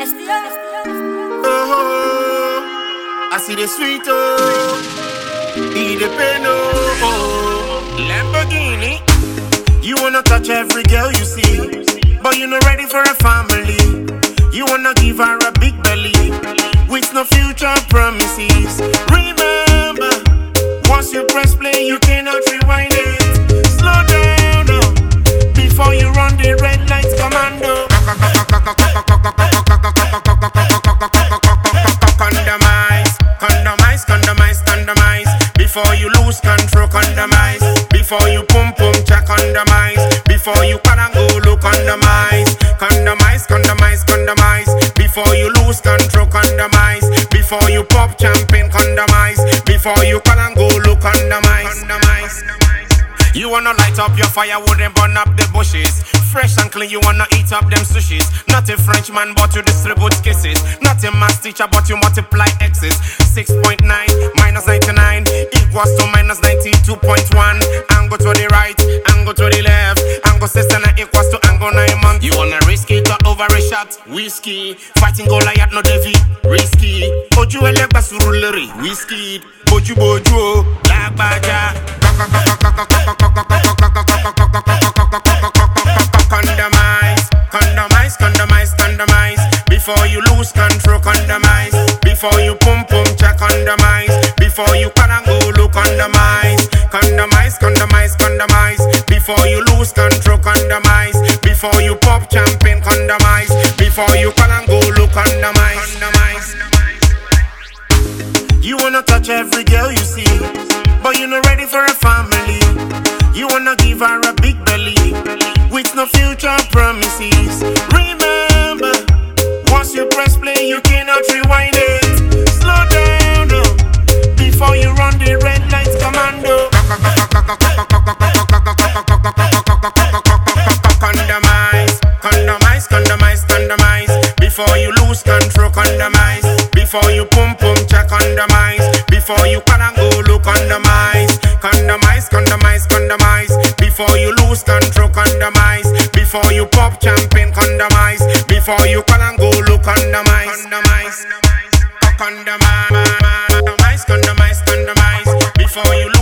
Oh, I see the sweet oh, eat the pain oh, Lamborghini. You wanna touch every girl you see, but you're not ready for a family. You wanna give her a big belly with no future promises. Remember, once you press play, you cannot rewind it. Slow down before you run the red lights commando. Condomize before you lose control. Condomize before you pum check. Condomize before you parangolo. Condomize before you lose control. Condomize before you pop champagne. Condomize before you parangolo. Condomize. You wanna light up your firewood and burn up the bushes. Fresh and clean, you wanna eat up them sushis. Not a Frenchman, but you distribute kisses. Not a math teacher, but you multiply x's. 6.9 minus 99 equals to minus 92.1. Angle to the right, angle to the left. Angle 69 equals to angle 9 months. You wanna risk it or over a shot? Whiskey. Fighting Goliath, no Davy. Risky. Oju elegba surulere. Whiskey. Boju, Lagbaja. Condomize before you lose control. Condomize before you pum check. Condomize before you parangolo. Condomize before you lose control. Condomize before you pop champagne. Condomize before you parangolo. Condomize. You wanna touch every girl you see, but you're not ready for a family. You wanna give her a big belly with no future promises. Remember, once you press play, you cannot rewind it. Slow down before you run the red lights commando. Condomize before you lose control. Condomize before you pum check. Condomize before you parangolo. Condomize before you lose control. Condomize before you pop champagne. Condomize before you parangolo. Condomize before you